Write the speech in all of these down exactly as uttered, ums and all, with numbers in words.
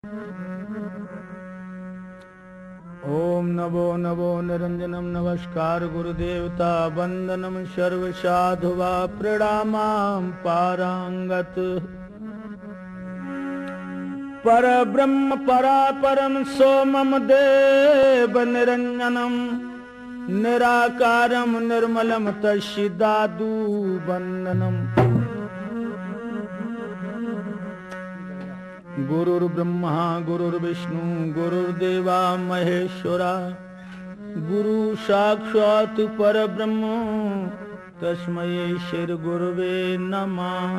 ओम नमो नमो निरंजनम नमस्कार गुरुदेवता वंदनम सर्व साधुवा प्रणामाम पारांगत पर ब्रह्म परापरम सोमम देव निरंजनम निराकारम निर्मलम तस्दादु वंदनम गुरुर्ब्रह्मा गुरुर्विष्णु गुरुर्देवा महेश्वरा गुरु साक्षात् परब्रह्म तस्मै श्री गुरुवे नमः।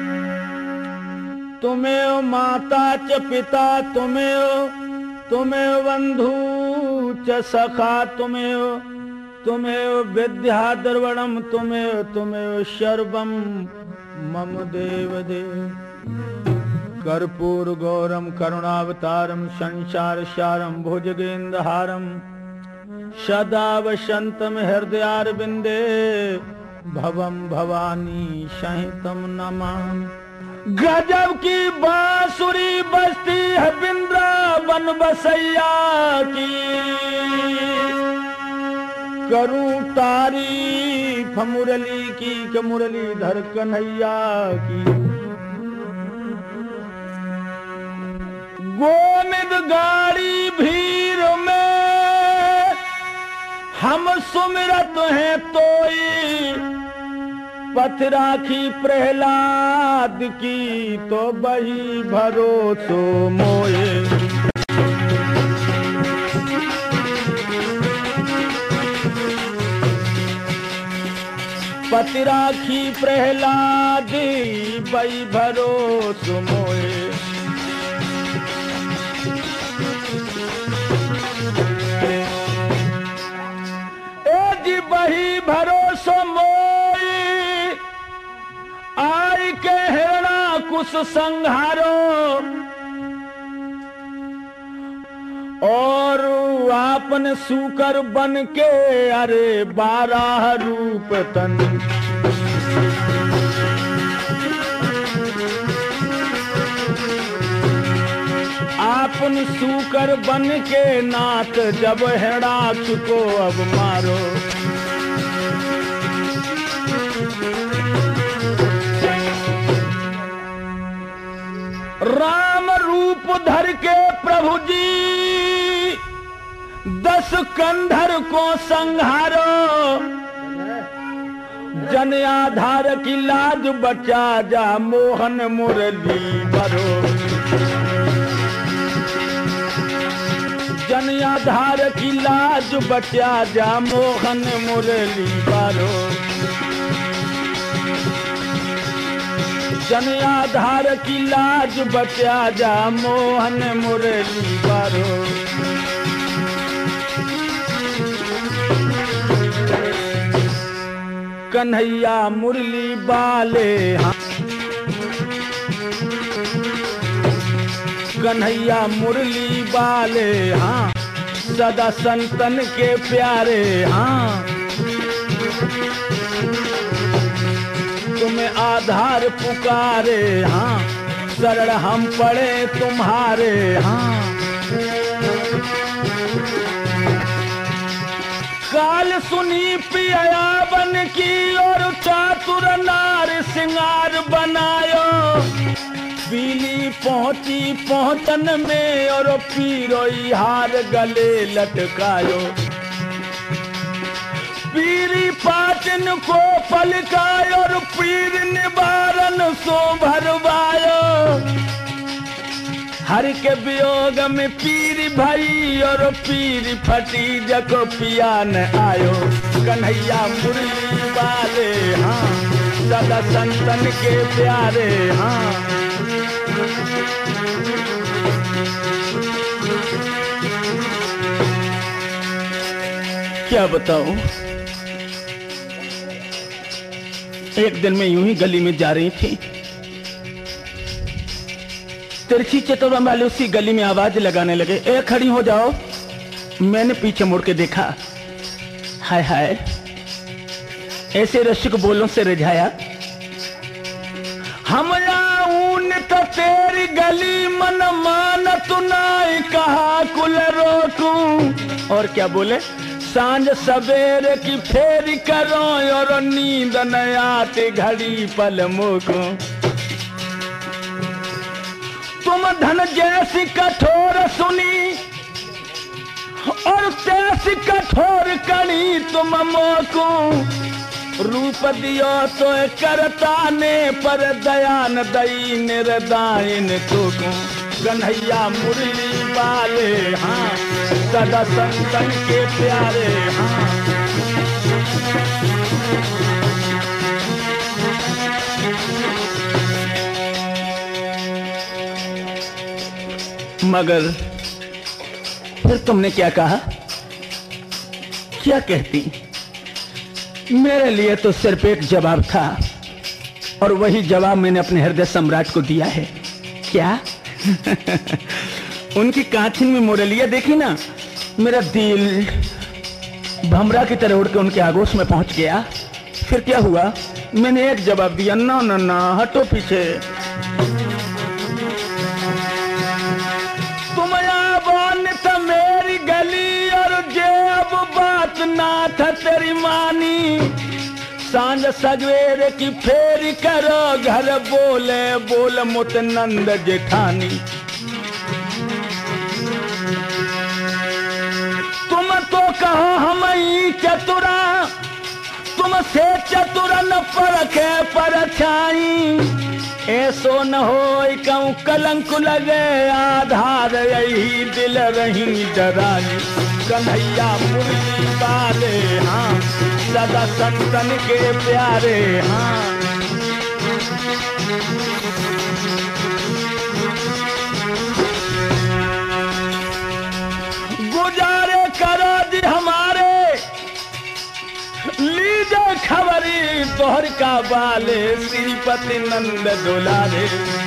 तुमेव माता च पिता तुमेव तुमेव बंधु च सखा तुमेव तुमेव विद्या द्रवणम तुमेव तुमेव सर्वम मम देव देव। कर्पूर गौरम करुणावतारम संसार सारम भुजगेन्द्रहारम सदा वसंतम हृदयारविंदे भवम भवानी सहितम नमामि। गजब की बांसुरी बजती है वृंदावन बसैया की, करूं तारीफ मुरली की कि मुरलीधर कन्हैया की। गोमिद गाड़ी भीड़ में हम सुमिरत हैं तोई, पथ राखी प्रहलाद की तो बही भरोसो मोए। पथ राखी प्रहलाद बही भरोसो मोए। बही भरोसो मोई आई के हेरणा कुछ संहारो, और आपन सूकर बन के अरे बारह रूप तन। आपन सूकर बन के नाथ जब हेड़ा चुको अब मारो। राम रूप धर के प्रभु जी दस कंधर को संहारो, जन आधार की लाज बचा जा मोहन मुरली भरो। जन आधार की लाज बचा जा मोहन मुरली भरो। जन आधार की लाज बचा जा मोहन मुरली भरो। कन्हैया मुरली बाले हाँ, कन्हैया मुरली बाले हाँ, सदा संतन के प्यारे हाँ। तुम्हें आधार पुकारे हाँ, शरण हम पड़े तुम्हारे हाँ। काल सुनी पिया बन की और चातुर नार सिंगार बनायो। पीली पहुंची पहुंचन में और पीरोई हार गले लटकायो। पीरी पाचन को पलकायो और पीर निवारण सो भरवायो। हर के वियोग में पीर भई और पीर फटी जको पिया न आयो। कन्हैया मुरली वाले हाँ, सदा संतन के प्यारे हाँ। क्या बताऊं, एक दिन मैं यूं ही गली में जा रही थी, तिरछी चतुरा वाले उसी गली में आवाज लगाने लगे, ए खड़ी हो जाओ। मैंने पीछे मुड़ के देखा, हाय हाय ऐसे रसिक बोलों से रिझाया। हम ऊन तो तेरी गली मन मानत नाई कहा कुल रोकूं। और क्या बोले, सांझ सवेरे की फेरी करो और नींद न आती घड़ी पल मुको। तुम धन जैसी कठोर सुनी और तैसी कठोर कड़ी तुम मोको। रूप दियो तो करता ने पर दयान दई निर्दायन तुको। कन्हैया मुरली वाले हाँ सदा संतन के प्यारे हाँ। मगर फिर तुमने क्या कहा, क्या कहती? मेरे लिए तो सिर्फ एक जवाब था और वही जवाब मैंने अपने हृदय सम्राट को दिया है। क्या? उनकी कांचिन में मुरलिया देखी ना, मेरा दिल भमरा की तरह उड़ के उनके आगोश में पहुंच गया। फिर क्या हुआ, मैंने एक जवाब दिया, ना ना ना हटो पीछे। तुम आबान था मेरी गली और जे अब बात ना था तेरी मानी। सांझ सवेरे की फेरी करो घर बोले बोल मुत नंद जेठानी। तुम तो कहो हम ही चतुरा, तुमसे चतुर न परखे परछाई। ऐसो न हो कहूँ कलंक लगे आधार यही दिल रही डराई। कन्हैया मुरली वाले हाँ सदा संतन के प्यारे हाँ। गुजारे करो जी हमारे लीजे खबरी तोहर का बाले श्रीपति नंद दुलारे।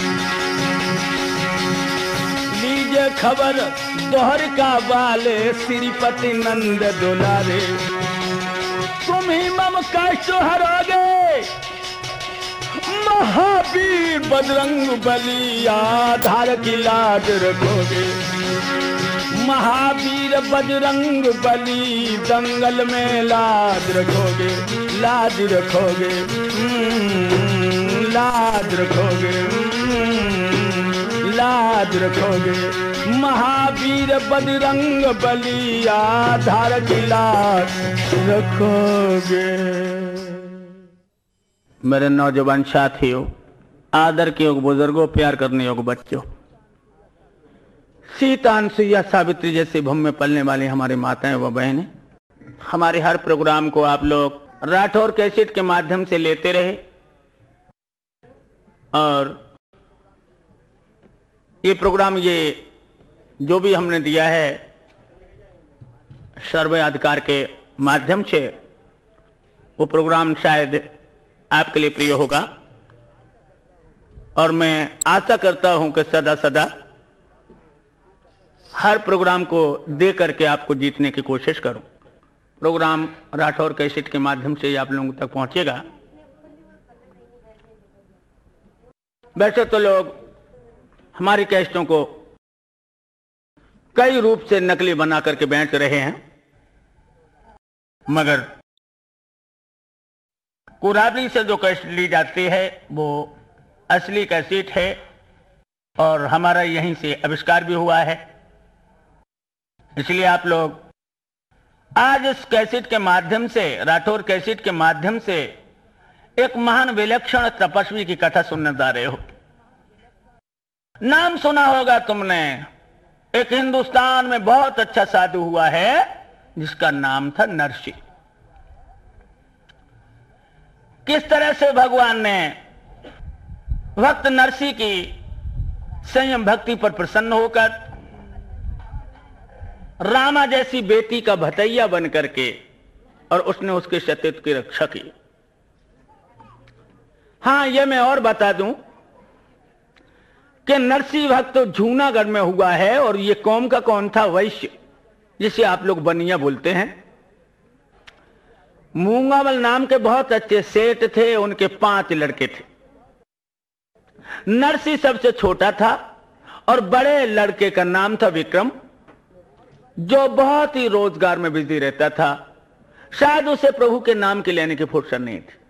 लीजे खबर दोहर का बाले श्रीपति नंद दुलारे। तुम ही मम कष्ट हरोगे महावीर बजरंग बली आधार की लाज रखोगे। महावीर बजरंग बली दंगल में लाज रखोगे, लाज रखोगे, लाज रखोगे, लाज रखोगे। महावीर बजरंग बली आधार की लाज रखोगे। मेरे नौजवान साथियों, आदर के योग बुजुर्गों, प्यार करने योग बच्चों, सीता अनसुईया सावित्री जैसे भूमि में पलने वाली हमारी माताएं व बहनें, हमारे हर प्रोग्राम को आप लोग राठौर कैसेट के माध्यम से लेते रहे और ये प्रोग्राम, ये जो भी हमने दिया है सर्वाधिकार के माध्यम से, वो प्रोग्राम शायद आपके लिए प्रिय होगा और मैं आशा करता हूं कि सदा सदा हर प्रोग्राम को दे करके आपको जीतने की कोशिश करूं। प्रोग्राम राठौर कैसेट के माध्यम से आप लोगों तक पहुंचेगा। वैसे तो लोग हमारी कैसेटों को कई रूप से नकली बना करके बेच रहे हैं, मगर कुराबरी से जो कैसेट ली जाती है वो असली कैसेट है और हमारा यहीं से आविष्कार भी हुआ है। इसलिए आप लोग आज इस कैसेट के माध्यम से, राठौर कैसेट के माध्यम से एक महान विलक्षण तपस्वी की कथा सुनने जा रहे हो। नाम सुना होगा तुमने, एक हिंदुस्तान में बहुत अच्छा साधु हुआ है जिसका नाम था नरसी। किस तरह से भगवान ने भक्त नरसी की संयम भक्ति पर प्रसन्न होकर रामा जैसी बेटी का भतैया बन करके और उसने उसके सतीत्व की रक्षा की। हां, यह मैं और बता दूं कि नरसी भक्त जूनागढ़ में हुआ है और ये कौम का कौन था? वैश्य, जिसे आप लोग बनिया बोलते हैं। मूंगावल नाम के बहुत अच्छे सेठ थे, उनके पांच लड़के थे। नरसी सबसे छोटा था और बड़े लड़के का नाम था विक्रम, जो बहुत ही रोजगार में बिजी रहता था। शायद उसे प्रभु के नाम के लेने की फुर्सत नहीं थी।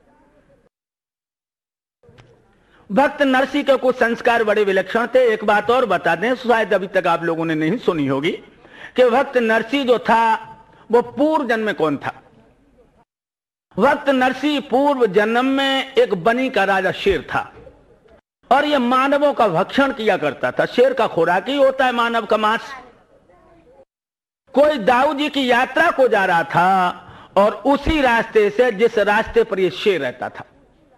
भक्त नरसी के कुछ संस्कार बड़े विलक्षण थे। एक बात और बता दें, शायद अभी तक आप लोगों ने नहीं सुनी होगी कि भक्त नरसी जो था वो पूर्व जन्म में कौन था। भक्त नरसी पूर्व जन्म में एक बनी का राजा शेर था और यह मानवों का भक्षण किया करता था। शेर का खुराक ही होता है मानव का मांस। कोई दाऊ जी की यात्रा को जा रहा था और उसी रास्ते से जिस रास्ते पर यह शेर रहता था,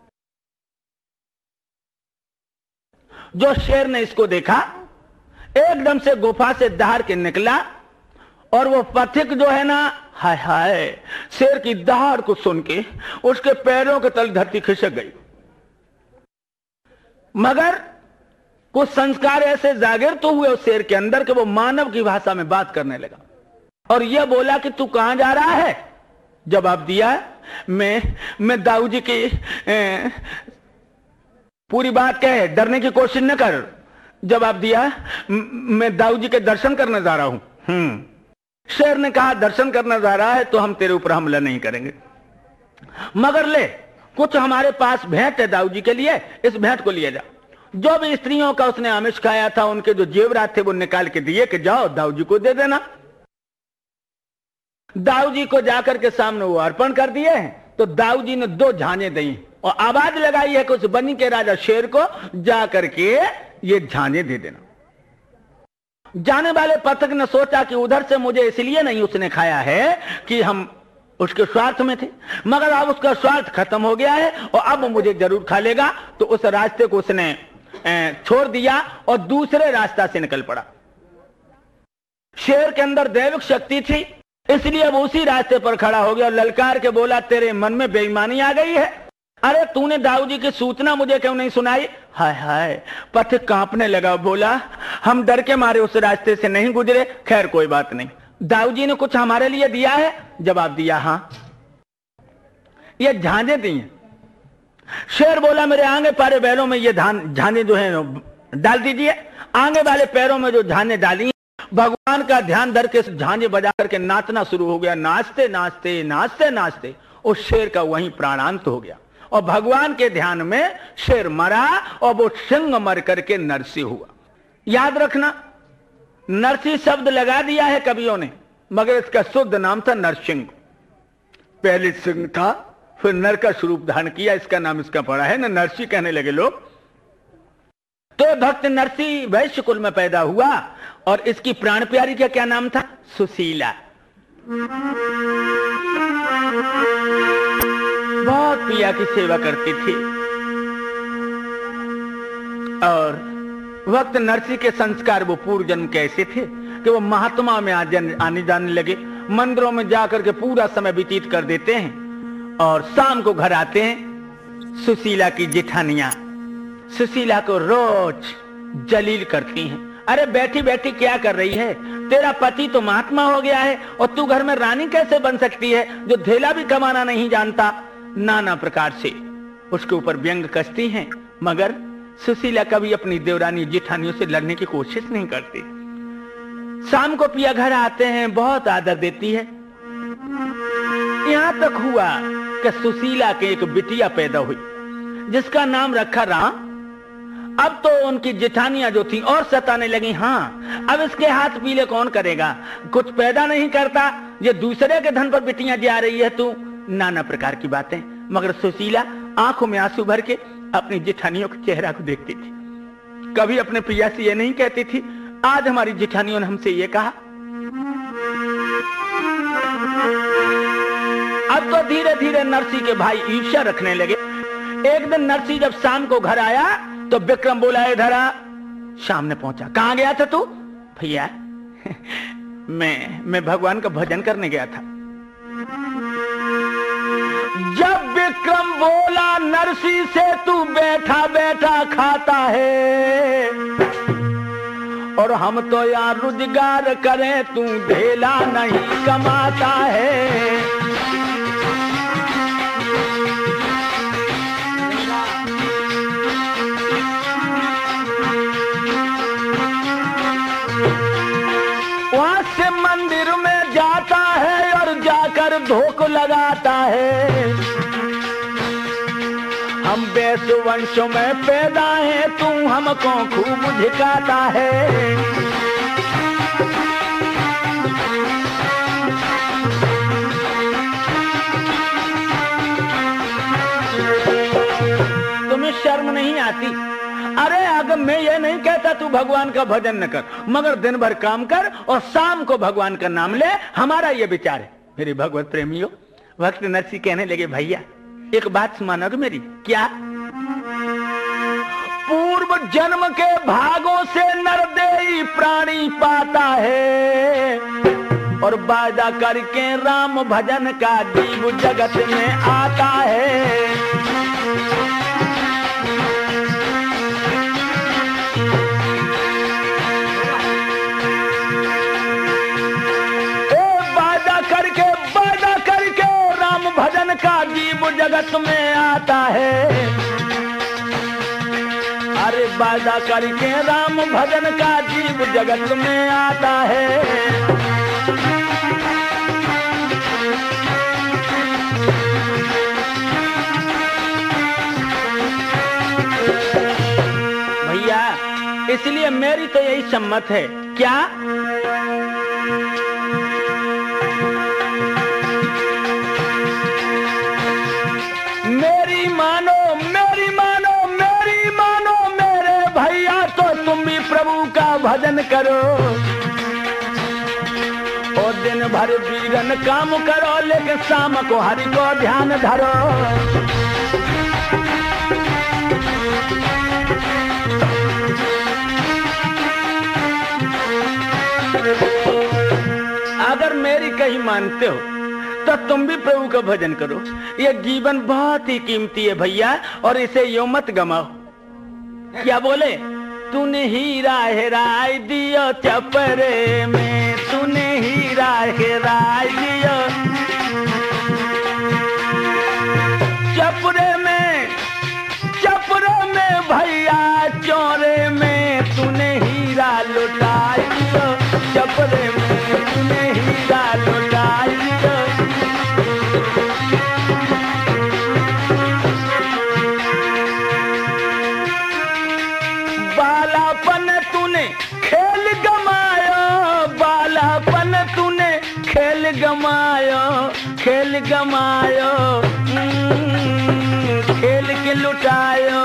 जो शेर ने इसको देखा एकदम से गुफा से दहाड़ के निकला और वो पथिक जो है ना, हाय हाय, शेर की दहाड़ को सुन के उसके पैरों के तल धरती खिसक गई। मगर कुछ संस्कार ऐसे जागिर तो हुए उस शेर के अंदर कि वो मानव की भाषा में बात करने लगा और यह बोला कि तू कहां जा रहा है। जवाब दिया, मैं मैं दाऊ जी की ए, पूरी बात कहे, डरने की कोशिश न कर। जवाब दिया, मैं दाऊ जी के दर्शन करने जा रहा हूं। हम्म शेर ने कहा, दर्शन करने जा रहा है तो हम तेरे ऊपर हमला नहीं करेंगे, मगर ले कुछ हमारे पास भेंट है दाऊ जी के लिए, इस भेंट को लिए जा। जो भी स्त्रियों का उसने आमिष खाया था उनके जो जेवरात थे वो निकाल के दिए कि जाओ दाऊ जी को दे देना। दाऊ जी को जाकर के सामने वो अर्पण कर दिए तो दाऊ जी ने दो झांझें दी और आवाज लगाई है कि उस बनी के राजा शेर को जाकर के ये झांझें दे देना। जाने वाले पथिक ने सोचा कि उधर से मुझे इसलिए नहीं उसने खाया है कि हम उसके स्वार्थ में थे, मगर अब उसका स्वार्थ खत्म हो गया है और अब मुझे जरूर खा लेगा। तो उस रास्ते को उसने छोड़ दिया और दूसरे रास्ता से निकल पड़ा। शेर के अंदर दैविक शक्ति थी, इसलिए अब उसी रास्ते पर खड़ा हो गया और ललकार के बोला, तेरे मन में बेईमानी आ गई है। अरे तूने दाऊ जी की सूचना मुझे क्यों नहीं सुनाई। हाय हाय, पथिक कांपने लगा, बोला, हम डर के मारे उस रास्ते से नहीं गुजरे। खैर कोई बात नहीं, दाऊ जी ने कुछ हमारे लिए दिया है। जवाब दिया, हां, ये झांझें दी हैं। शेर बोला, मेरे आगे पारे बैलों में ये झांझें जो है डाल दीजिए। आगे वाले पैरों में जो झांझें डाली, भगवान का ध्यान धर के झांझें बजा करके नाचना शुरू हो गया। नाचते नाचते नाचते नाचते उस शेर का वहीं प्राणांत हो गया और भगवान के ध्यान में शेर मरा और वो सिंह मर करके नरसी हुआ। याद रखना, नरसी शब्द लगा दिया है कवियों ने, मगर इसका शुद्ध नाम था नरसिंह। पहले सिंह था, फिर नर का स्वरूप धारण किया, इसका नाम इसका पड़ा है ना, नरसी कहने लगे लोग। तो भक्त नरसी वैश्य कुल में पैदा हुआ और इसकी प्राण प्यारी का क्या नाम था, सुशीला। बहुत पिया की सेवा करती थी। और भक्त नरसी के संस्कार वो पूर्व जन्म कैसे थे कि वो महात्मा में आने जाने लगे, मंदिरों में जाकर के पूरा समय व्यतीत कर देते हैं और शाम को घर आते हैं। सुशीला की जेठानियां सुशीला को रोज जलील करती हैं, अरे बैठी बैठी क्या कर रही है, तेरा पति तो महात्मा हो गया है और तू घर में रानी कैसे बन सकती है, जो धेला भी कमाना नहीं जानता। नाना प्रकार से उसके ऊपर व्यंग कसती हैं, मगर सुशीला कभी अपनी देवरानी जेठानियों से लड़ने की कोशिश नहीं करती। शाम को पिया घर आते हैं, बहुत आदर देती है। यहां तक हुआ कि सुशीला के एक बिटिया पैदा हुई जिसका नाम रखा राम। अब तो उनकी जेठानियां जो थी और सताने लगी, हाँ अब इसके हाथ पीले कौन करेगा, कुछ पैदा नहीं करता, ये दूसरे के धन पर बिटियां जा रही है तू। नाना प्रकार की बातें, मगर सुशीला आंखों में आंसू भर के अपनी जेठानियों के चेहरा को देखती थी। कभी अपने पिया से ये नहीं कहती थी, आज हमारी जेठानियों ने हमसे ये कहा। अब तो धीरे धीरे नरसी के भाई ईर्ष्या रखने लगे। एक दिन नरसी जब शाम को घर आया तो विक्रम बोला, इधर आ। सामने पहुंचा, कहां गया था तू? भैया मैं मैं भगवान का भजन करने गया था। जब विक्रम बोला नरसी से, तू बैठा बैठा खाता है और हम तो यार रोजगार करें, तू ढेला नहीं कमाता है। वहां से मंदिर में जाता है और जाकर धोख लगाता है। हम वंशों में पैदा है, तू हमको खूब झिकाता है। तुम्हें शर्म नहीं आती? अरे अगर मैं ये नहीं कहता तू भगवान का भजन न कर, मगर दिन भर काम कर और शाम को भगवान का नाम ले, हमारा ये विचार है। मेरे भगवत प्रेमियों, भक्त नरसिंह कहने लगे, भैया एक बात मानोगे मेरी? क्या? पूर्व जन्म के भागों से नरदेही प्राणी पाता है और वादा करके राम भजन का जीव जगत में आता है। भजन का जीव जगत में आता है। अरे वादा करके राम भजन का जीव जगत में आता है। भैया इसलिए मेरी तो यही सम्मत है। क्या? मेरी मानो मेरी मानो मेरी मानो मेरे भैया, तो तुम भी प्रभु का भजन करो और दिन भर वीरन काम करो, लेकिन शाम को हरि को ध्यान धरो। अगर मेरी कहीं मानते हो तो तुम भी प्रभु का भजन करो। यह जीवन बहुत ही कीमती है भैया, और इसे यो मत गमाओ। क्या बोले? तूने हीरा हेराय दियो चपरे में, तूने हीरा हेराय दियो चपरे में, चपरे में भैया चोरे में, तूने हीरा लुटाई दियो चपरे में, तूने हीरा लुटाई दियो। बालापन तूने खेल गमायो, बालापन तूने खेल गमायो, खेल गमायो, खेल के लुटायो।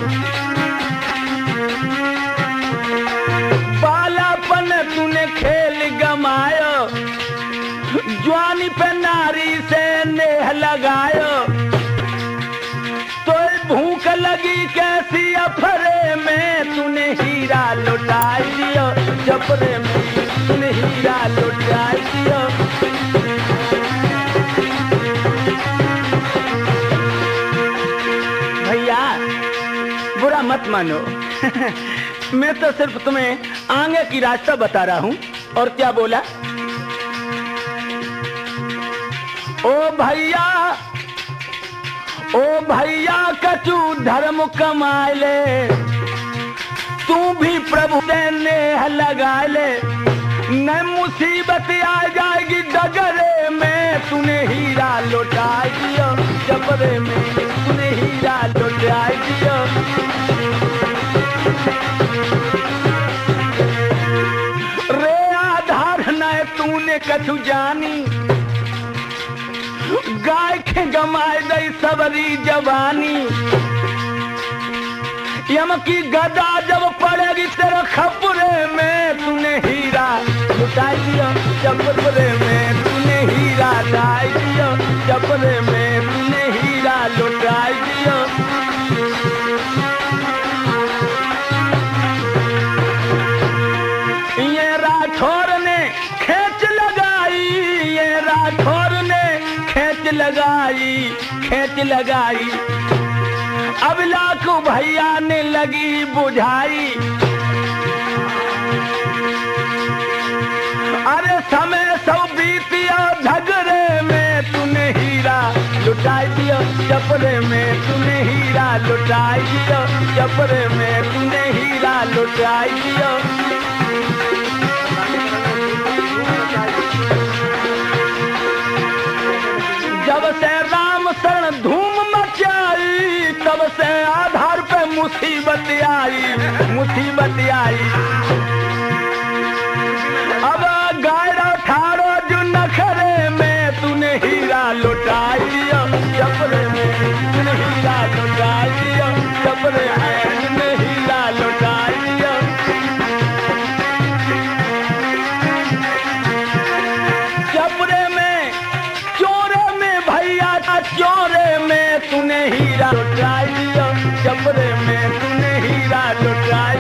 बालापन तूने खेल गमायो, जवानी पे नारी से नेह लगायो, तो भूख लगी कैसी अफरे में, तूने हीरा लुटाई दियो चपरे में, तूने हीरा लुटाई दियो। भैया बुरा मत मानो मैं तो सिर्फ तुम्हें आगे की रास्ता बता रहा हूं। और क्या बोला? ओ भैया ओ भैया कछु धर्म कमाए ले, तू भी प्रभु से नेह लगा ले, न मुसीबत आ जाएगी डगरे में, तूने हीरा लौटाई दियो चपरे में, तूने हीरा लौटाई दियो। रे आधार न तूने कछु जानी, गाय के गमाए गई सबरी जवानी, यम की गदा जब पड़ेगी तेरे खपरे में, तूने हीरा लुटाई दियो चपरे में, तूने हीरा लुटाई दियो चपरे में, तूने हीरा लुटाई दियो। ये राठौर ने खेच लगाई, ये राठौर ने खेच लगाई, खेच लगाई, अब लाखों भैया ने लगी बुझाई। अरे समय सब बीतिया झगड़े में, तूने हीरा लुटाई दियो चपरे में, तूने हीरा लुटाई दियो चपरे में, तूने हीरा लुटाई दियो। जब से आधार पे मुसीबत आई, मुसीबत आई। अब गायरा ठाड़ो जो नखरे में तूने हीरा लुटाई, चपरे में तूने हीरा लुटाई, चपरे में तूने हीरा लुटाई। चपरे में चोरे में भैया चोरे में तूने हीरा लुटाई, चपरे में तूने हीरा लुटाई।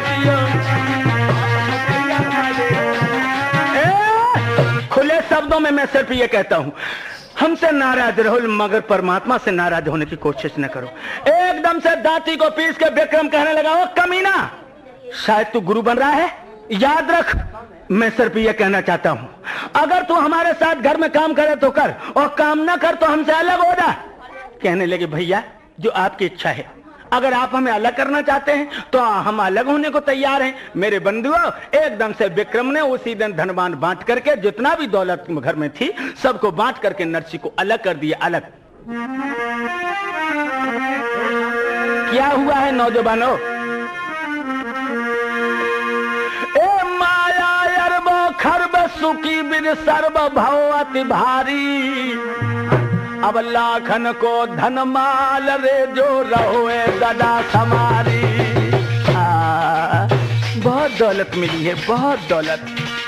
खुले शब्दों में मैं सिर्फ ये कहता हूं, हमसे नाराज रहो मगर परमात्मा से नाराज होने की कोशिश न करो। एकदम से दांती को पीस के विक्रम कहने लगा, ओ कमीना, शायद तू गुरु बन रहा है। याद रख, मैं सिर्फ ये कहना चाहता हूं, अगर तू हमारे साथ घर में काम करे तो कर, और काम ना कर तो हमसे अलग हो जा। कहने लगे, भैया जो आपकी इच्छा है, अगर आप हमें अलग करना चाहते हैं तो हम अलग होने को तैयार हैं। मेरे बंधुओं, एकदम से विक्रम ने उसी दिन धनवान बांट करके जितना भी दौलत घर में थी सबको बांट करके नरसी को अलग कर दिया। अलग क्या हुआ है नौजवानों? ए माया अरब खरब सुखी बिन सर्व भव अति भारी, अब लाखन को धन माल रे जो रहोए सदा समारी। आ, बहुत दौलत मिली है, बहुत दौलत।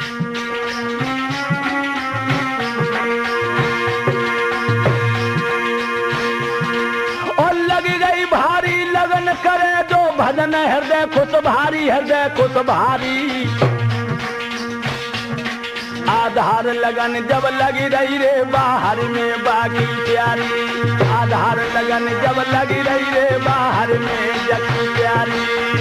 और लगी गई भारी लगन करे जो भजन हृदय खुश भारी, हृदय खुश भारी। आधार लगन जब लगी रही रे बाहर में बागी प्यारी, आधार लगन जब लगी रही रे बाहर में जगी प्यारी।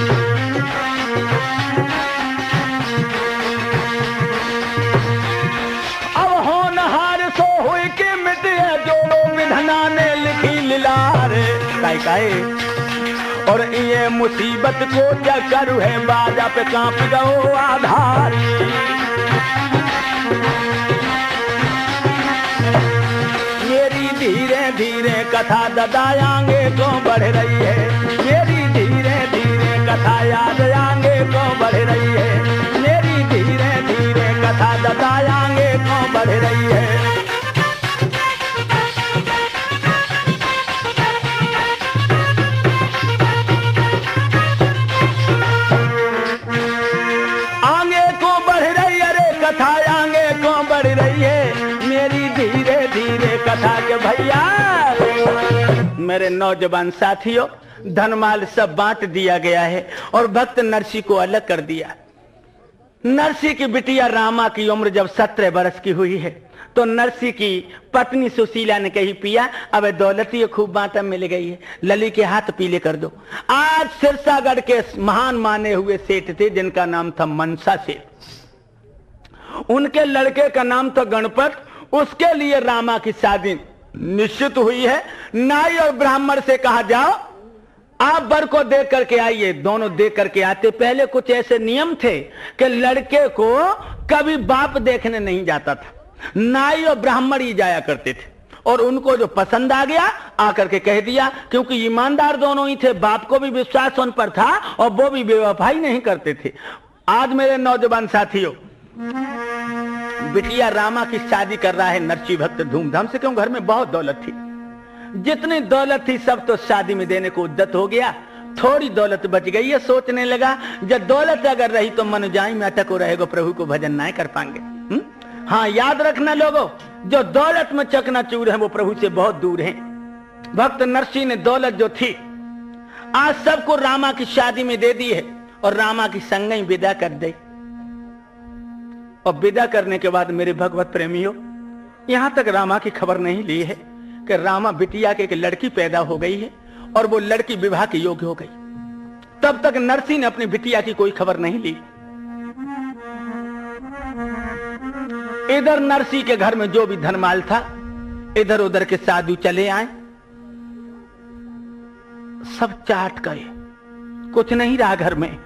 अब होनहार सो हुई के मिटे जो विधना ने लिखी लीलार काय काय, और ये मुसीबत को क्या करूँ है बाजा पे कांप गो आधारी। मेरी धीरे धीरे कथा ददायांगे को बढ़ रही है, मेरी धीरे धीरे कथा याद आंगे को बढ़ रही है, मेरी धीरे धीरे कथा ददायांगे को बढ़ रही है। आगे को बढ़ रही है रे कथा, आगे को बढ़ रही है मेरी धीरे धीरे कथा के भैया। मेरे नौजवान साथियों, धनमाल सब बांट दिया गया है और भक्त नरसी को अलग कर दिया। नरसी की बिटिया रामा की उम्र जब सत्रह बरस की हुई है तो नरसी की पत्नी सुशीला ने कही, पिया अब दौलत ही खूब बांटा मिल गई है, लली के हाथ पीले कर दो। आज सिरसागढ़ के महान माने हुए सेठ थे जिनका नाम था मनसा सेठ। उनके लड़के का नाम था गणपत। उसके लिए रामा की शादी निश्चित हुई है। नाई और ब्राह्मण से कहा, जाओ आप वर को देख करके आइए। दोनों देख करके आते। पहले कुछ ऐसे नियम थे कि लड़के को कभी बाप देखने नहीं जाता था, नाई और ब्राह्मण ही जाया करते थे। और उनको जो पसंद आ गया आकर के कह दिया, क्योंकि ईमानदार दोनों ही थे, बाप को भी विश्वास उन पर था और वो भी बेवफाई नहीं करते थे। आज मेरे नौजवान साथियों, बिटिया रामा की शादी कर रहा है नरसी भक्त धूमधाम से, क्यों घर में बहुत दौलत थी। जितनी दौलत थी सब तो शादी में देने को उद्यत हो गया। थोड़ी दौलत बच गई है, सोचने लगा जब दौलत अगर रही तो मन जाई में अटक हो रहेगा, प्रभु को भजन नहीं कर पाएंगे। हुँ? हाँ याद रखना लोगों, जो दौलत में चकनाचूर है वो प्रभु से बहुत दूर है। भक्त नरसी ने दौलत जो थी आज सबको रामा की शादी में दे दी है और रामा की संगई विदा कर दी। और विदा करने के बाद मेरे भगवत प्रेमियों, यहां तक रामा की खबर नहीं ली है कि रामा बिटिया के एक लड़की पैदा हो गई है और वो लड़की विवाह के योग्य हो गई। तब तक नरसी ने अपनी बिटिया की कोई खबर नहीं ली। इधर नरसी के घर में जो भी धनमाल था, इधर उधर के साधु चले आए, सब चाट गए, कुछ नहीं रहा घर में।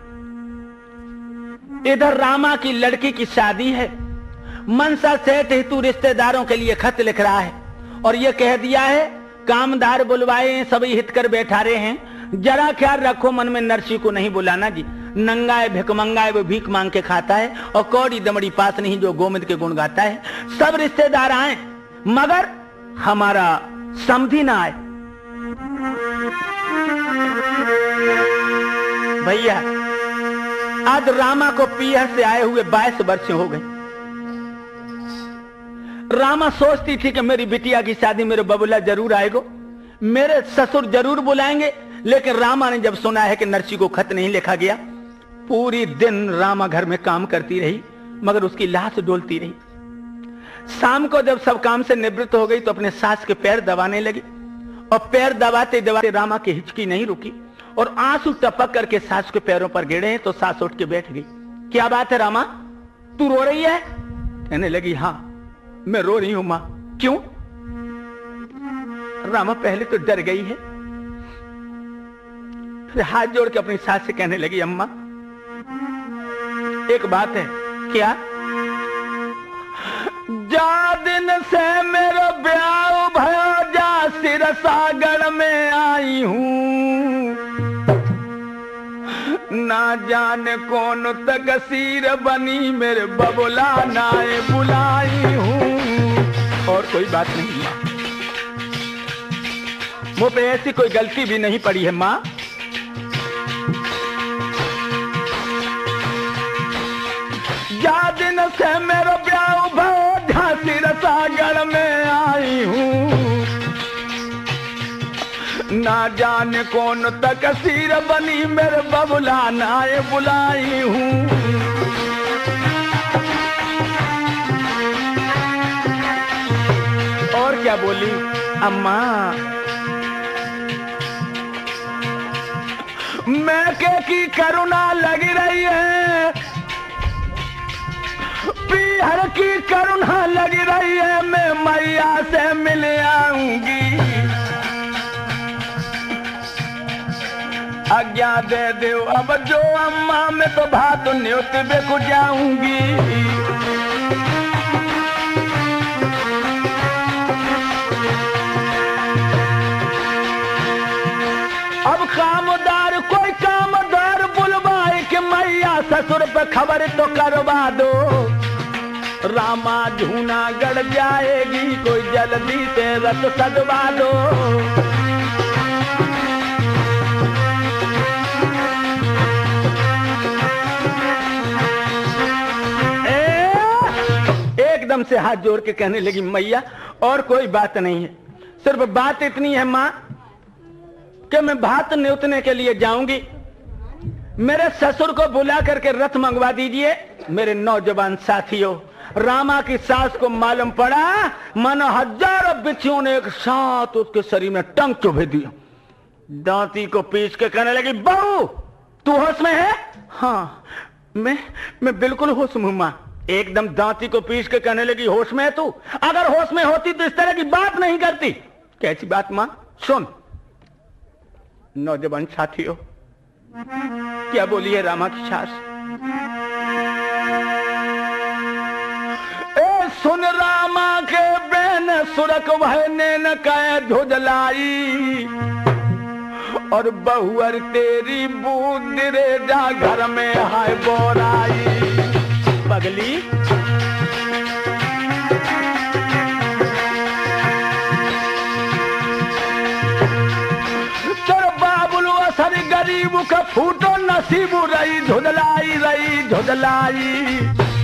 इधर रामा की लड़की की शादी है। मनसा सेठ हेतु रिश्तेदारों के लिए खत लिख रहा है और ये कह दिया है, कामदार बुलवाए सभी हित कर बैठा रहे हैं, जरा ख्याल रखो मन में, नरसी को नहीं बुलाना जी। नंगा है, भिकमंगा है, वो भीख मांग के खाता है, और कौड़ी दमड़ी पास नहीं जो गोविंद के गुण गाता है। सब रिश्तेदार आए मगर हमारा समधी ना आए। भैया आज रामा को पीहर से आए हुए बाईस वर्ष हो गए। रामा सोचती थी कि मेरी बिटिया की शादी मेरे बबुला जरूर आएगो, मेरे ससुर जरूर बुलाएंगे। लेकिन रामा ने जब सुना है कि नरसी को खत नहीं लिखा गया, पूरी दिन रामा घर में काम करती रही मगर उसकी लाश डोलती रही। शाम को जब सब काम से निवृत्त हो गई तो अपने सास के पैर दबाने लगी, और पैर दबाते दबाते रामा की हिचकी नहीं रुकी और आंसू टपक करके सास के पैरों पर गिरे। तो सास उठ के बैठ गई। क्या बात है रामा, तू रो रही है? कहने लगी हाँ मैं रो रही हूं मां। क्यों? रामा पहले तो डर गई है, फिर हाथ जोड़ के अपनी सास से कहने लगी अम्मा एक बात है। क्या? जा दिन से मेरा ब्याह भयो, जा सिर सागर में आई हूं, ना जाने कौन तक सीर बनी मेरे बबुला नाए बुलाई हूं। और कोई बात नहीं मां, मुझ पे ऐसी कोई गलती भी नहीं पड़ी है मां। जा दिन से मेरा ब्याह भयो, झांसी सागर में आई हूं, ना जाने कौन तक सीर बनी मेरे बबुला नाए बुलाई हूं। और क्या बोली अम्मा? मैं के की करुणा लगी रही है, पीहर की करुणा लगी रही है, मैं मैया से मिल आऊंगी। आज्ञा दे दो अब जो अम्मा, मैं तो भात न्योत बेकु जाऊंगी। अब कामदार कोई कामदार बुलवाए कि मैया ससुर पे खबर तो करवा दो। रामा झूना गड़ जाएगी, कोई जल्दी से रथ सजवा दो। एकदम से हाथ जोड़ के कहने लगी मैया और कोई बात नहीं है, सिर्फ बात इतनी है मां कि मैं भात न्योतने के लिए जाऊंगी, मेरे ससुर को बुला करके रथ मंगवा दीजिए। मेरे नौजवान साथियों, रामा की सास को मालूम पड़ा मानो हजारों बिच्छुओं ने एक साथ उसके शरीर में टंग चुभे दिया। दांती को पीस के कहने लगी बहू तू होश में है? हाँ मैं मैं बिल्कुल होश में हूं मां। एकदम दांती को पीस के कहने लगी होश में है तू? अगर होश में होती तो इस तरह की बात नहीं करती। कैसी बात मां? सुन। नौजवान साथियों क्या बोली है रामा की सास? ए सुन रामा के बहन सुरक भयने न कहे धुजलाई, और बहुअर तेरी बूंद रे जा घर में हाय बोराई। पगली तेरे बाबुल असर गरीब का फूटो नसीब रही धुदलाई रही धुदलाई।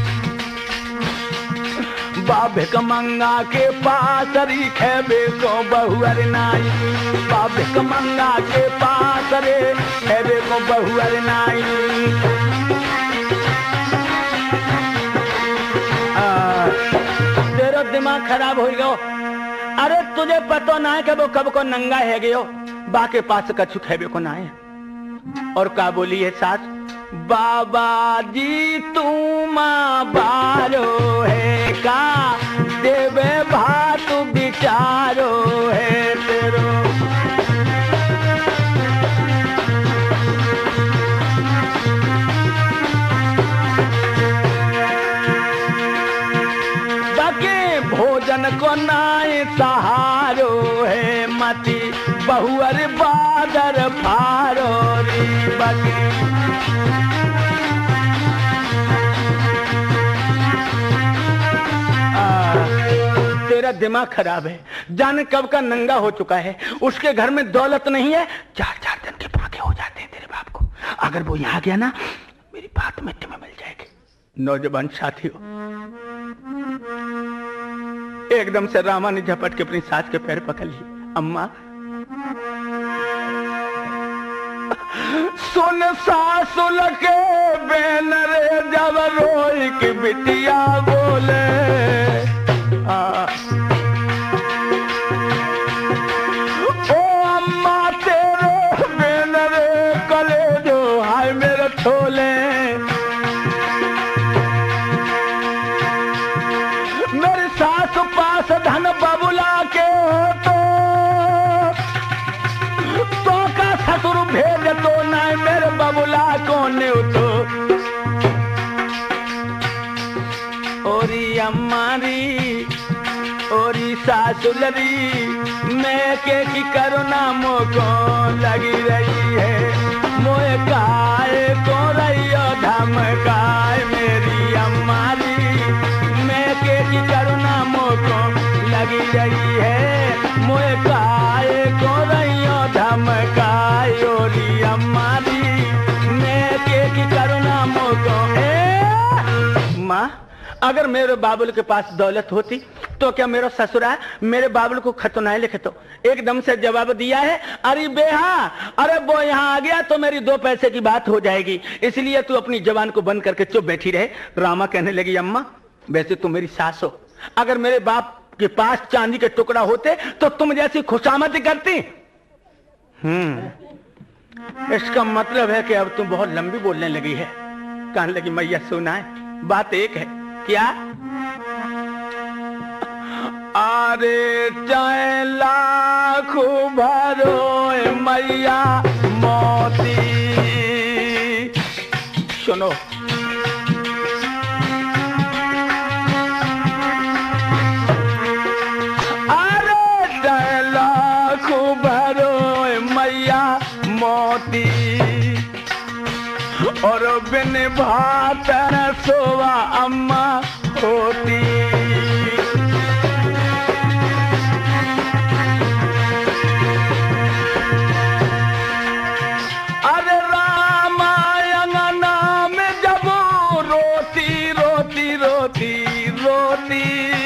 बाबे कमंगा के पास री खेबे को बहुअर नाई, बाबे कमंगा के पास रे खेबे को बहुअर नाई। तेरा दिमाग खराब हो गयो। अरे तुझे पता ना है कि वो कब को नंगा है गयो, बाके पास कछु खेबे को ना है। और का बोली है सास? बाबा जी तुम बारो है का देवे भात बिचारो है तेरो। बाकी भोजन को नाय सहारो है मती बहुअर बादर फारो री बकरी। तेरा दिमाग खराब है, जाने कब का नंगा हो चुका है। उसके घर में दौलत नहीं है, चार चार दिन के फाके हो जाते हैं तेरे बाप को। अगर वो यहाँ गया ना, मेरी बात मिट्टी में मिल जाएगी। नौजवान साथियों, एकदम से रामा ने झपट के अपनी सास के पैर पकड़ लिए। अम्मा सुन सासुल के बेन रे जब रोई की बिटिया बोले। आ, ओ अम्मा तेरे बेन रे कले जो हाय मेरे छोले। मेरी सास पास धन बबुला के हो तो तो का ससुर भेज तो नहीं मेरे बबुला को ने तो। ओरी अम्मारी ओरी सासुलरी मैं के की करुणा मोको लगी रही है। मोए काय को रही धमकाए मेरी अम्मारी मैं के की करुणा मोको लगी रही है। मोए काय को रही धमकाए ओरी अम्मारी मैं के की करुणा मोको। ए माँ, अगर मेरे बाबुल के पास दौलत होती तो क्या मेरा ससुरा मेरे बाबुल को खत नहीं लिखे तो एकदम से जवाब दिया है, अरे बेहा अरे वो यहाँ आ गया तो मेरी दो पैसे की बात हो जाएगी, इसलिए तू अपनी जवान को बंद करके चुप बैठी रहे। रामा कहने लगी, अम्मा वैसे तुम मेरी सास हो, अगर मेरे बाप के पास चांदी के टुकड़ा होते तो तुम जैसी खुशामदी करती। हम्म इसका मतलब है कि अब तुम बहुत लंबी बोलने लगी है। कहने लगी, मैया सुना है, बात एक है। क्या? अरे चाहे लाख भरो मैया मोती। सुनो, अरे चाहे लाख भरो मैया मोती और बिन भात सोवा अम्मा होती। अरे रामायण नाम जब रोती रोती रोती रोती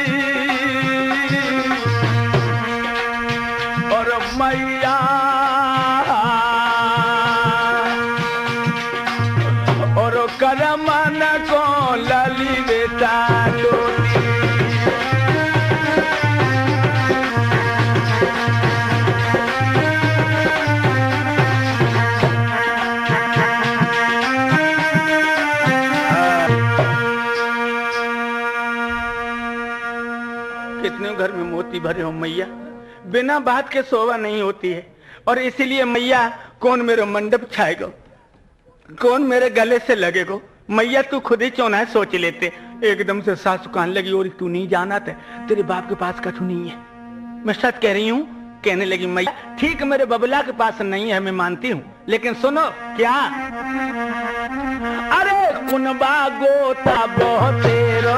और मैया और करमन को लली बेटा डोली। कितने घर में मोती भरे हो मैया, बिना बात के शोभा नहीं होती है। और इसीलिए मैया कौन मेरा मंडप छाएगा, कौन मेरे गले से लगेगा। मैया तू खुद ही क्यों ना सोच लेते। एकदम से सासु कहने लगी, और तू नहीं जाना था, तेरे बाप के पास कछु नहीं है। मैं सच कह रही हूँ। कहने लगी, मैया ठीक मेरे बबला के पास नहीं है, मैं मानती हूँ, लेकिन सुनो। क्या? अरे कुनबा गोता बहुत तेरो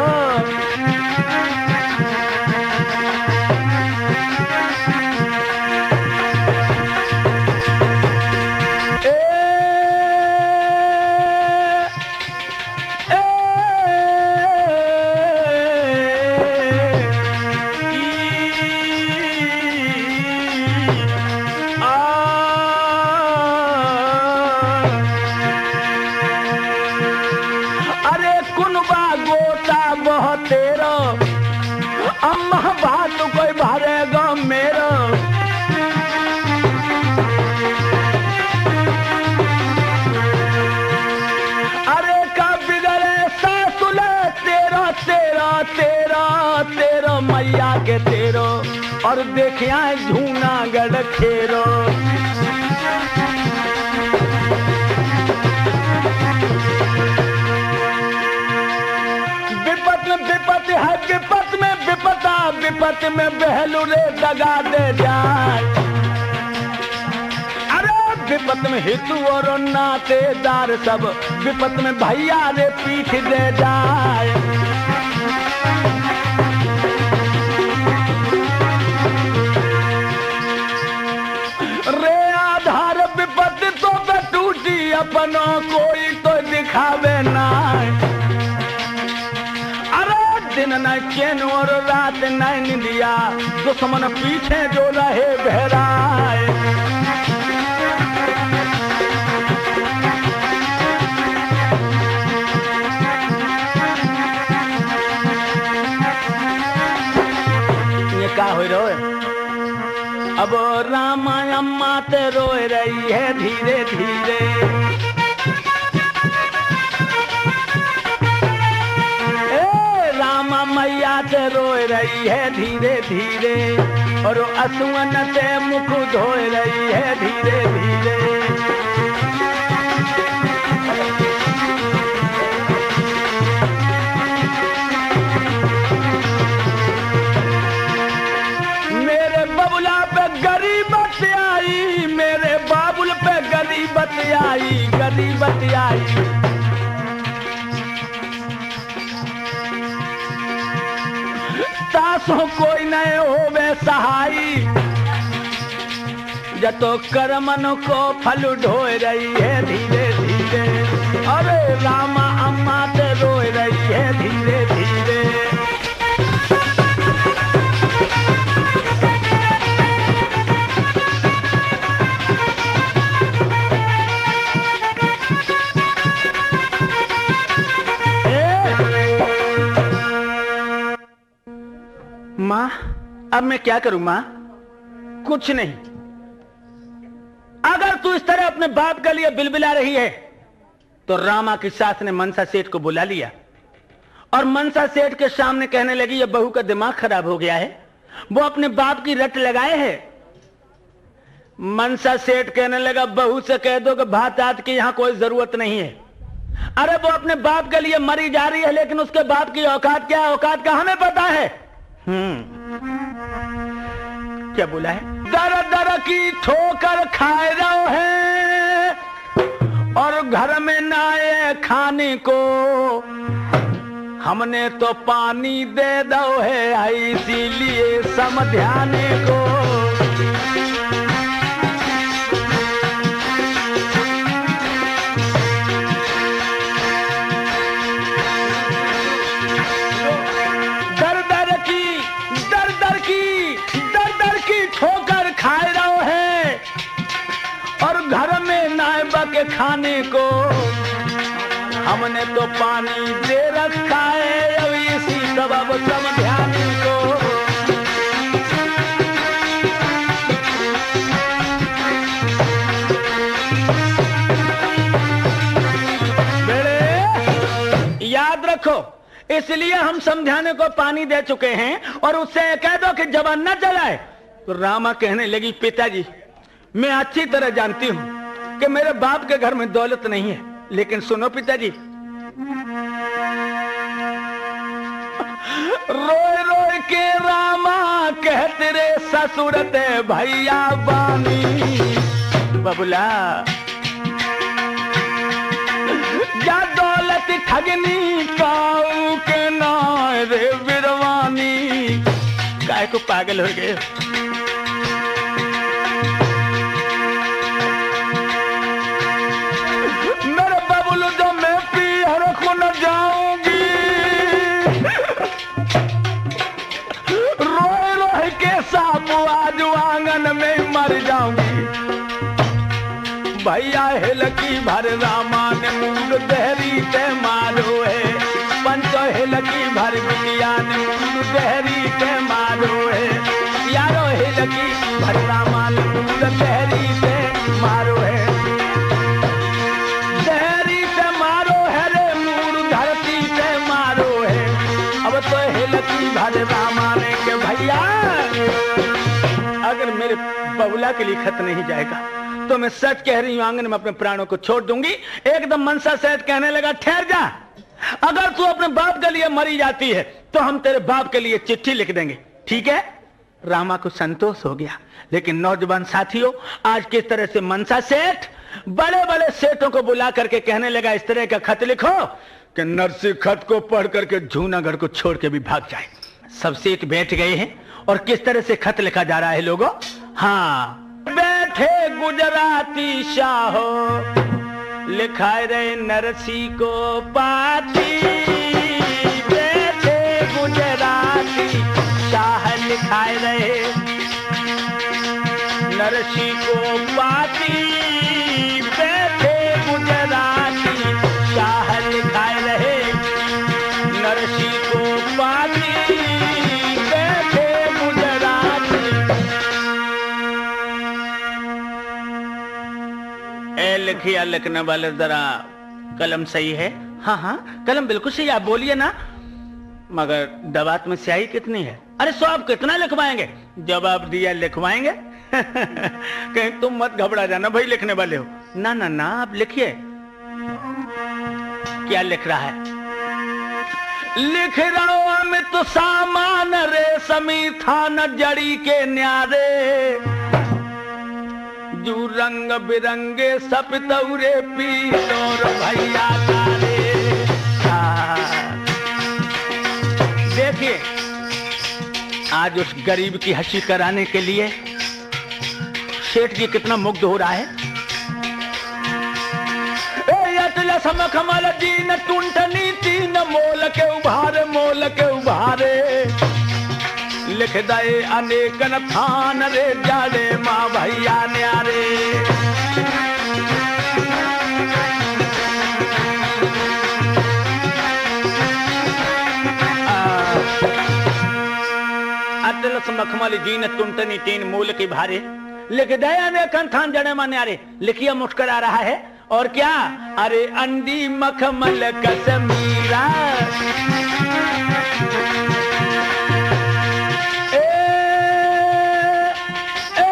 अम्मा बात कोई भरेगा मेरा। अरे का बिगड़े सासुले तेरा तेरा तेरा तेरा मैया के तेरो और देखिया जूनागढ़ खेरो। विपत है विपत में विपता विपत में बहलू रे दगा दे जाए। विपत में हितु और नातेदार सब विपत में भैया रे पीठ दे जाए। रे आधार विपत तो टूटी अपनो कोई तो दिखावे ना। दिन न चैन और रात न निंदिया दुश्मन पीछे जो रहे बहराए। ये का हो रो अब रामा अम्मा ते रोए रही है धीरे धीरे। मैया से रोए रही है धीरे धीरे और असुअन से मुख धोए रही है धीरे धीरे। मेरे बबुला पे गरीबत आई, मेरे बाबुल पे गरीबत आई, गरीबत आई। तासो कोई नए होवे सहाई जतो कर्मन को फल ढोए रही है धीरे धीरे। अरे रामा अम्मा ते रोए रही है धीरे धीरे। माँ अब मैं क्या करूं माँ? कुछ नहीं। अगर तू इस तरह अपने बाप के लिए बिलबिला रही है तो रामा की सास ने मनसा सेठ को बुला लिया और मनसा सेठ के सामने कहने लगी ये बहू का दिमाग खराब हो गया है, वो अपने बाप की रट लगाए है। मनसा सेठ कहने लगा बहू से कह दो कि भात आत की यहां कोई जरूरत नहीं है। अरे वो अपने बाप के लिए मरी जा रही है लेकिन उसके बाप की औकात क्या है, औकात का हमें पता है। हम्म क्या बोला है? दर दर की ठोकर खाए रहो है और घर में ना आए खाने को, हमने तो पानी दे दो है इसीलिए समझाने को। ठोकर खाए रहो है और घर में नायबा के खाने को, हमने तो पानी दे रखा है अब इसी सबब समझाने को। बेटे याद रखो, इसलिए हम समझाने को पानी दे चुके हैं और उससे कह दो कि जवान न चलाए। तो रामा कहने लगी पिताजी मैं अच्छी तरह जानती हूं कि मेरे बाप के घर में दौलत नहीं है, लेकिन सुनो पिताजी, रोए रोए के रामा कहते रे ससुरत भैया बानी। बबुला या दौलत ठगनी काऊ के ना रे बिरवानी। काय को पागल हो गए? मेरे बबुल जो मैं पीहर को न जाऊंगी, रोए रोए के साथ आज आंगन में मर जाऊंगी। भैया हेलकी भर रामा ने मूल दहरी ते मारो है, पंचो हेलकी भर बिटिया ने मूल दहरी ते मारो है। यारो हेलकी भर रामा ने मूल दहरी ते मारो है, दहरी ते मारो है रे मूल धरती ते मारो है। अब तो हेलकी भर रामा ने के भैया अगर मेरे बबुला के लिए खत नहीं जाएगा तो मैं सच कह रही हूं आंगन में अपने प्राणों को छोड़ दूंगी। एकदम मनसा सेठ कहने लगा ठहर जा, अगर तू अपने बाप के लिए मरी जाती है तो हम तेरे बाप के लिए चिट्ठी लिख देंगे, ठीक है? रामा को संतोष हो गया। लेकिन नौजवान साथियों, आज किस तरह से मनसा सेठ बड़े बड़े सेठों को बुला करके कहने लगा इस तरह का खत लिखो कि नरसिंह खत को पढ़ करके जूनागढ़ को छोड़ के भी भाग जाए। सब सेठ बैठ गए हैं और किस तरह से खत लिखा जा रहा है लोगों। हाँ, बैठे गुजराती शाहो लिखाए रहे नरसिंह को पाती, बैठे गुजराती शाह लिखाए रहे नरसिंह को पाती, बैठे गुजराती शाह लिखाए रहे नरसिंह को पाती, बैठे गुजराती। ए लिखिया लिखने वाले जरा कलम सही है? हाँ हाँ कलम बिल्कुल सही, आप बोलिए ना। मगर दवात में स्याही कितनी है? अरे सो आप कितना लिखवाएंगे? जवाब दिया लिखवाएंगे। कहीं तुम मत घबरा जाना भाई, लिखने वाले हो। ना ना ना आप लिखिए। क्या लिख रहा है? लिख रहा हूं अमित सामान रेशमी थान जड़ी के न्यारे, जू रंग बिरंगे सपतौरे पीलोर भैया तारे। देखिए आज उस गरीब की हंसी कराने के लिए सेठ जी कितना मुग्ध हो रहा है। समखमल दीन टुंटनी तीन मोल के उभारे, मोल के उभारे लिख दे अनेकन थान रे जाड़े माँ भैया न्यारे। अतल समखमल दीन टुंटनी तीन मूल के भारे लिख दे अनेकन थान जड़े माँ न्यारे। लिखिए मुस्कुरा रहा है और क्या? अरे अंडी मखमल कसमीरा, ए, ए,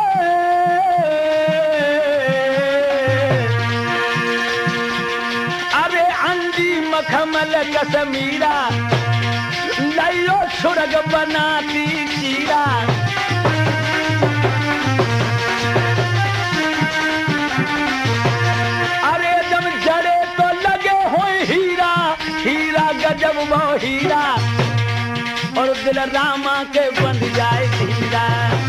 अरे अंडी मखमल कसमीरा, लाइयो सुरग बनाती चीरा। जब वो हीरा और दिल रामा के बन जाए धीरा।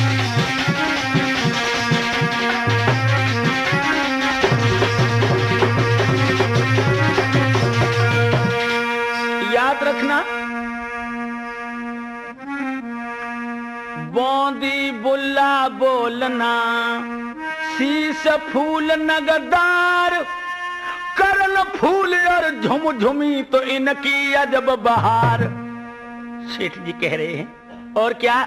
याद रखना बौंदी बुल्ला बोलना, शीश फूल नगदार, करल फूल और झुम झुमी तो इनकी अजब बहार। सेठ जी कह रहे हैं और क्या?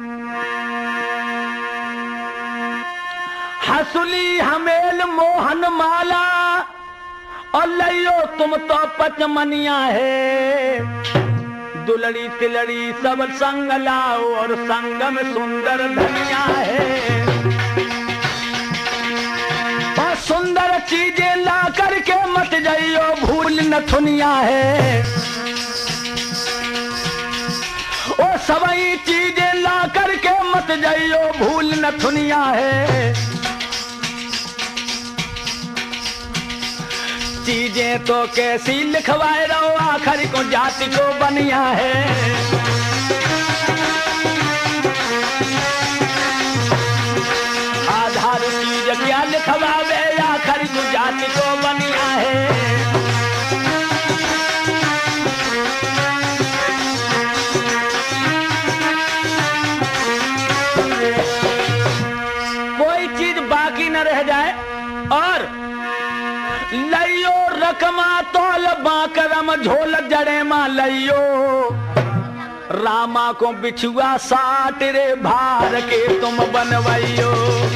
हसुली हमेल मोहन माला और लइयो तुम तो पचमनिया है, दुलड़ी तिलड़ी सब संग लाओ और संग में सुंदर धनिया है। सुंदर चीजें ला करके मत जाइयो भूल न थुनिया है, ओ सभी चीजें ला करके मत जाइयो भूल न थुनिया है। चीजें तो कैसी लिखवाए रहो आखिर को जाति को बनिया है। आधार चीज क्या लिखवावे आखिर को जाति को बनिया है। कोई चीज बाकी न रह जाए। और लइयो रकमा तोल बाकरम झोल जड़े मां लइयो, रामा को बिछुआ साट रे भार के तुम बनवइयो।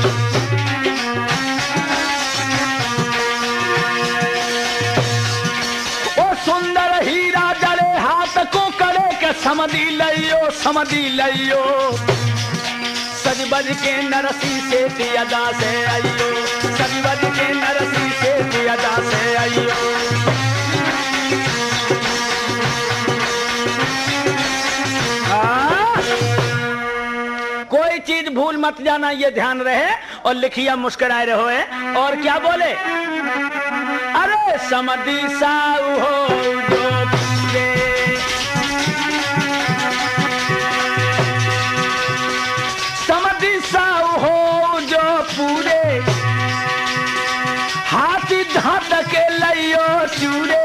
ओ सुंदर हीरा जड़े हाथ को करे के समधी लइयो, समधी लइयो। सज बज के नरसी से दियादा से आइयो, सज बज के नरसी से दियादा से आइयो। कोई चीज भूल मत जाना, ये ध्यान रहे। और लिखिया मुस्कुराए रहो है। और क्या बोले, अरे समधी साऊ हो जो पूरे, समधी साऊ हो जो पूरे, हाथी धात के लियो चूरे,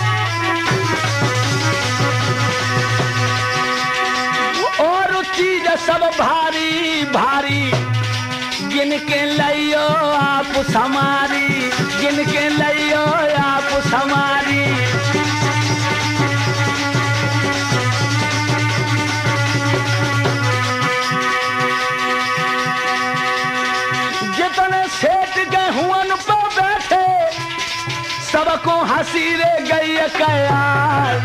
और चीज सब भारी भारी, जिनके लियो आप समारी, जिनके लियो आप समारी। जितने सेठ के हुअन पर बैठे, सबको हंसी रे गई कयार।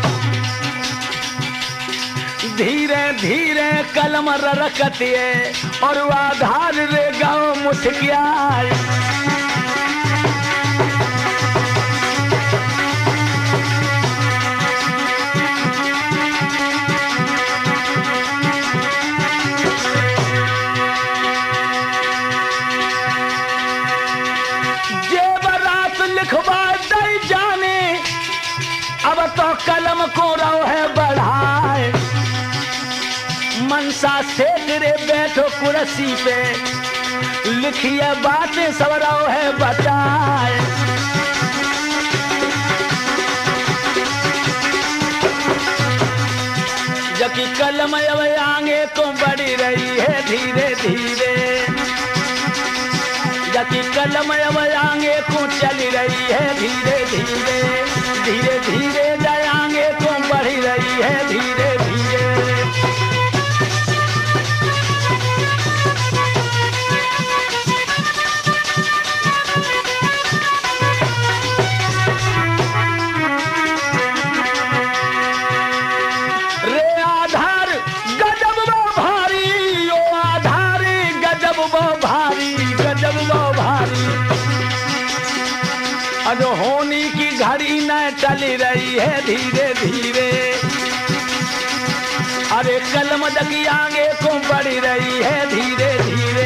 धीरे धीरे कलम ररकतिए और आधार रे गाँव मुस्कियार। जेवरात लिखवा दई जाने, अब तो कलम को रहो है बढ़ाए। मनसा सेठ रे बैठो कुर्सी पे, लिखिए बातें सब रहो है बताए। जबकि कलम अब आगे को बढ़ी रही है धीरे धीरे, जबकि कलम अब आगे को चली रही है धीरे धीरे, धीरे धीरे जाएंगे को बढ़ी रही है धीरे धीरे। जो होनी की घड़ी न चली रही है धीरे धीरे, अरे कलम जगी आगे को बढ़ी रही है धीरे धीरे।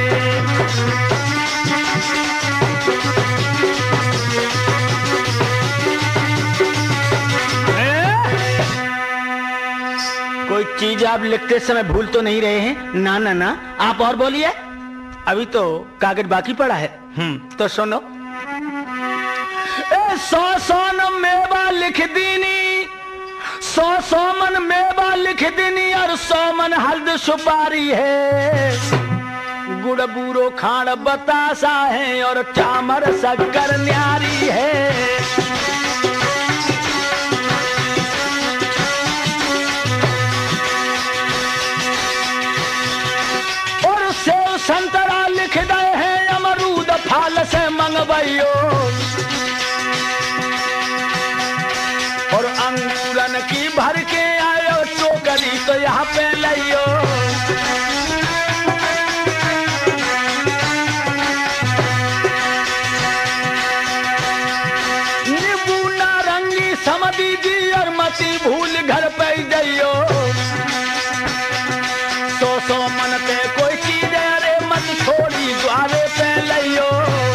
कोई चीज आप लिखते समय भूल तो नहीं रहे हैं? ना ना ना, आप और बोलिए, अभी तो कागज बाकी पड़ा है। हम्म तो सुनो, सौ सौ न मेवा लिख दीनी, सौ सौ मन मेवा लिख दीनी, और सौ मन हल्द सुपारी है। गुड़ बूरो खाड़ बतासा है, और चामर शक्कर न्यारी है। और सेव संतरा लिख दे हैं, अमरूद फल से मंगवाइयो, और अंगूरन की भर के आयो टोकरी तो यहाँ पे लियो। नींबू नारंगी समझी जी और मती भूल घर पे जाइयो। सौ सौ मन पे कोई चीज अरे मत छोड़ी द्वारे पे लियो।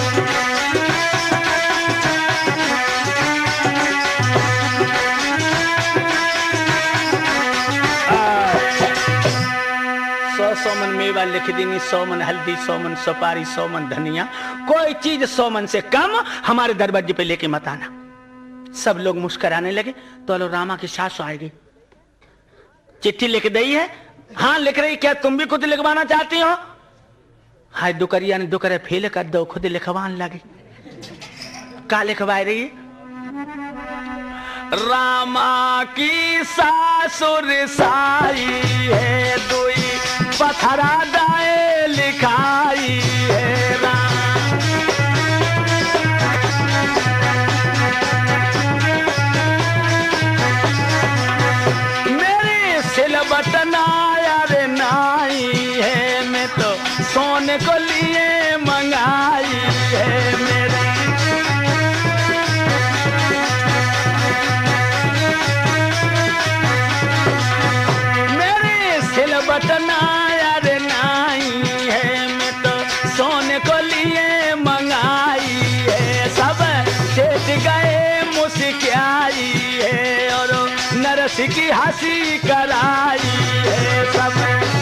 सौ मन मेवा लिख देनी, सौ मन हल्दी, सौ मन सुपारी, सौ मन धनिया, कोई चीज सौ मन से कम हमारे दरवाजे पे लेके मत आना। सब लोग मुस्कुराने लगे। तो लो रामा की सास आ गई, चिट्ठी लिख दी है। हाँ लिख रही, क्या तुम भी खुद लिखवाना चाहती हो? हाय दुकरिया ने दुकरे फेल कर दो, खुद लिखवान लगी। क्या लिखवा रही? रामा की सासुर साई है, दुई पथरा दाए लिखाई है। राम मेरी सिलबट नाया रे नाई है, मैं तो सोने को लिए मंगाई है। मेरी मेरी सिलबट नाया रे नाई है, मैं तो सोने को लिए नरसी कराई है सब।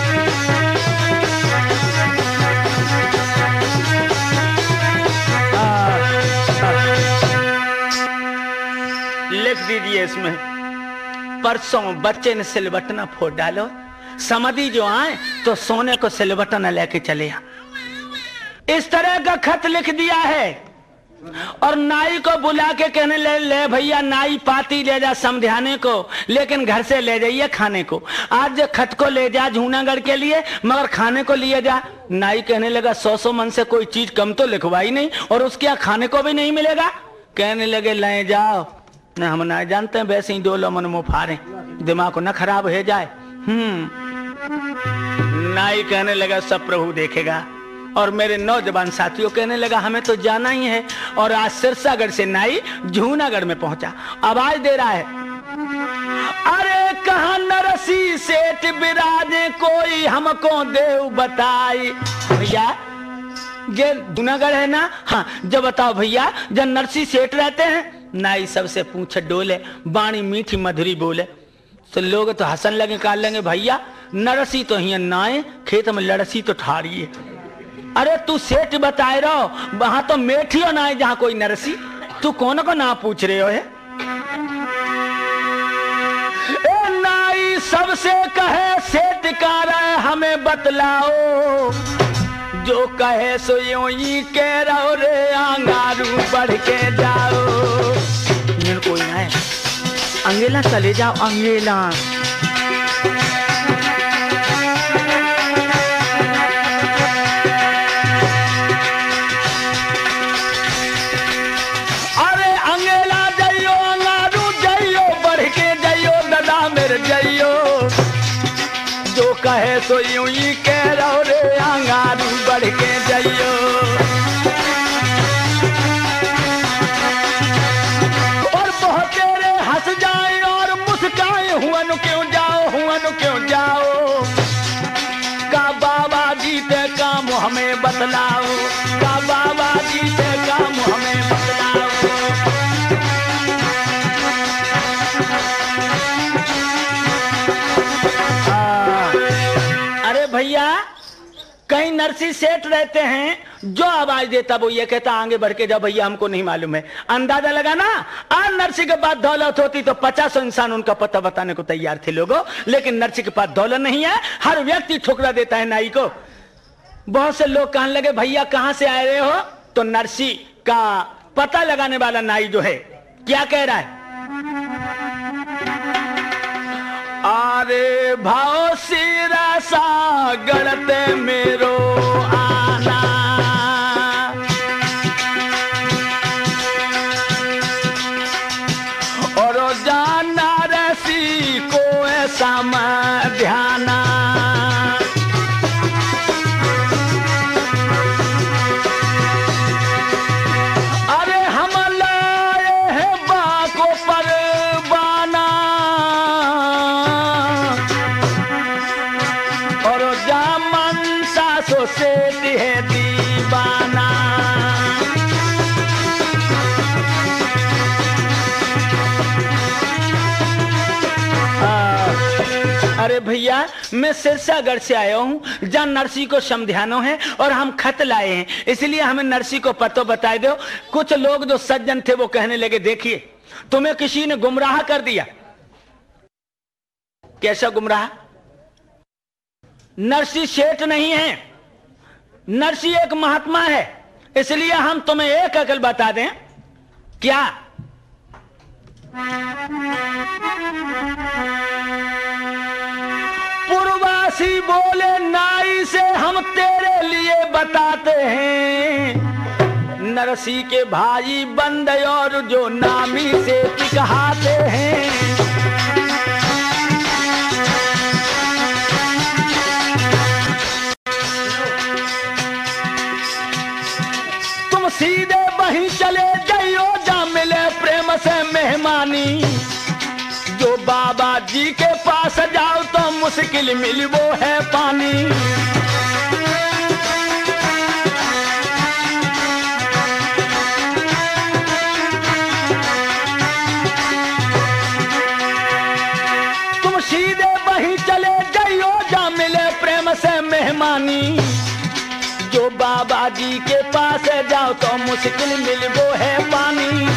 लिख दीजिए इसमें, परसों बच्चे ने सिलबटना फोड़ डालो, समधी जो आए तो सोने को सिलबटना लेके चले आ। इस तरह का खत लिख दिया है और नाई को बुला के कहने ले, ले भैया नाई पाती ले जा समझाने को, लेकिन घर से ले जाइए खाने को। आज खत को ले जा जूनागढ़ के लिए, मगर खाने को लिए जा। नाई कहने लगा सौ सौ मन से कोई चीज कम तो लिखवाई नहीं और उसके यहाँ खाने को भी नहीं मिलेगा। कहने लगे ले जाओ न, हम ना जानते हैं वैसे ही डोलो मन मुंह फाड़े, दिमाग को न खराब हो जाए। हम्म नाई कहने लगा सब प्रभु देखेगा। और मेरे नौजवान साथियों कहने लगा हमें तो जाना ही है। और आज सिरसागढ़ से नाई जूनागढ़ में पहुंचा, आवाज दे रहा है, अरे कहाँ नरसी सेठ बिराजे कोई हमको देव बताई। भैया ये जूनागढ़ है ना? हाँ जब बताओ भैया, जब नरसी सेठ रहते हैं। नाई सबसे पूछ डोले, बाणी मीठी मधुरी बोले, तो लोग तो हंसन लगे, कहा लेंगे भैया नरसी तो ही नाए, खेत में लड़सी तो ठाड़ी है। अरे तू सेठ बताए रहो, वहां तो मेठी हो ना है जहां कोई नरसी, तू कौन को ना पूछ रहे हो है? ए नाई सबसे कहे सेठ का रहे हमें बतलाओ, जो कहे सो यूं ही कह रहो रे अंगारू बढ़ के जाओ। कोई ना है, अंगेला चले जाओ अंगेला। अरे अंगेला जाइयो अंगारू जाइयो बढ़ के जाइयो दादा मेरे जाइयो, जो कहे सो यूं ही कह रहो रे अंगारू बढ़ के जाइयो। और बहुत तेरे हंस जाए और मुस्काए, हुआ नु क्यों जाओ हुआ नु क्यों जाओ, का बाबा जी ते काम हमें बतलाओ, का बाबा जी ते काम हमें बतलाओ। अरे भैया कहीं नरसी सेठ रहते हैं, जो आवाज देता वो ये कहता आगे बढ़ के जाओ भैया हमको नहीं मालूम है। अंदाजा लगा ना, आज नरसी के पास दौलत होती तो पचासों इंसान उनका पता बताने को तैयार थे लोगों, लेकिन नरसी के पास दौलत नहीं है। हर व्यक्ति ठुकरा देता है नाई को। बहुत से लोग कहने लगे भैया कहां से आए रहे हो, तो नरसी का पता लगाने वाला नाई जो है क्या कह रहा है, अरे भाव सिरा सा गढ़ते मेरो आना, और जाना रसी को ऐसा मैं ध्याना। अरे हम लाए हैं बाको पर बाना, और जामन सासो से है दीवाना। अरे भैया मैं सिरसागढ़ से आया हूं जहां नरसी को समझाना है और हम खत लाए हैं, इसलिए हमें नरसी को पतो बताए दो। कुछ लोग जो सज्जन थे वो कहने लगे देखिए तुम्हें किसी ने गुमराह कर दिया। कैसा गुमराह? नरसी सेठ नहीं है, नरसी एक महात्मा है, इसलिए हम तुम्हें एक अकल बता दें। क्या? पूर्वासी बोले नाई से हम तेरे लिए बताते हैं, नरसी के भाई बंद और जो नामी से कहते हैं। तुम सीधे वहीं चले जाइयो जा मिले प्रेम से मेहमानी, जो बाबा जी के पास जाओ तो मुश्किल मिल वो है पानी। तुम मेहमानी, जो बाबा जी के पास जाओ तो मुश्किल मिल वो है पानी।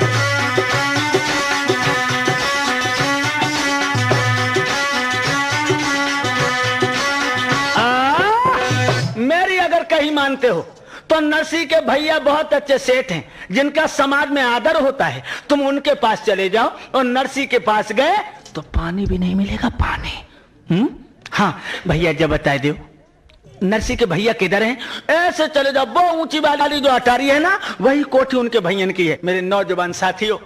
आ, मेरी अगर कहीं मानते हो तो नरसी के भैया बहुत अच्छे सेठ हैं जिनका समाज में आदर होता है। तुम उनके पास चले जाओ और नरसी के पास गए तो पानी भी नहीं मिलेगा, पानी। हम्म हाँ भैया जब बता दो नरसी के भैया किधर हैं? ऐसे चले जाओ, वो ऊंची वाली जो अटारी है ना वही कोठी उनके भैयन की है। मेरे नौजवान साथियों,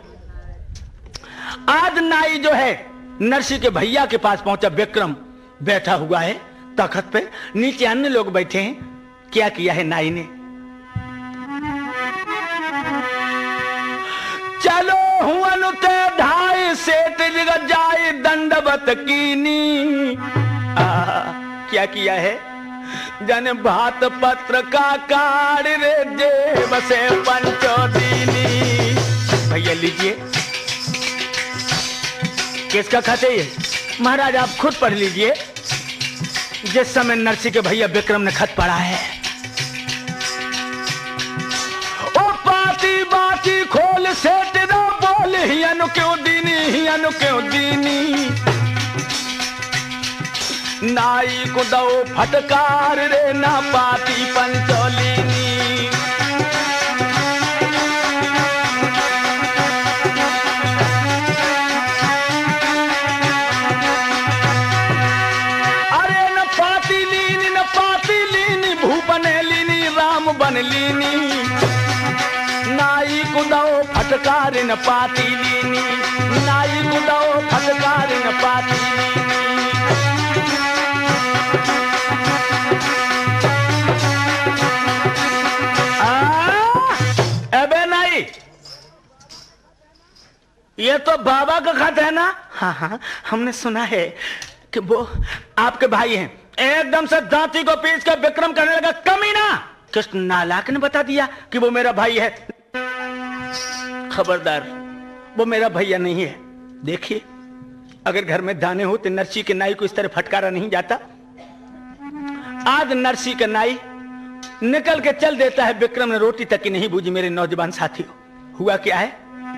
आज नाई जो है नरसी के भैया के पास पहुंचा। विक्रम बैठा हुआ है तखत पे, नीचे अन्य लोग बैठे हैं। क्या किया है नाई ने? चलो हुअन ते ढाई सेठ जगह जाए दंडवत कीनी। आ, क्या किया है? जन भात पत्र का कार रे जे बसे पंचो दीनी। भैया लीजिए, किसका खत है ये? महाराज आप खुद पढ़ लीजिए। जिस समय नरसी के भैया विक्रम ने खत पढ़ा है, ओ पाती बाती खोल सेठ रो बोल ही अनु क्यों दीनी, ही अनु क्यों दीनी। नाई को दो फटकार रे ना पाती पंचोलीनी। अरे न पाती लीनी न पाती लीनी, भूपने लीनी राम बन लीनी। नाई को दो फटकार न पाती लीनी, नाई को दो फटकार न पाती लीनी। ये तो बाबा का खत है ना? हाँ हाँ हमने सुना है कि वो आपके भाई हैं। एकदम से दांती को पीस कर विक्रम करने लगा, कमीना। कृष्ण नालायक ने बता दिया कि वो मेरा भाई है। खबरदार, वो मेरा भैया नहीं है। देखिए अगर घर में दाने हो तो नरसी के नाई को इस तरह फटकारा नहीं जाता। आज नरसी का नाई निकल के चल देता है। विक्रम ने रोटी तक की नहीं बूझी। मेरे नौजवान साथियों, हुआ क्या है?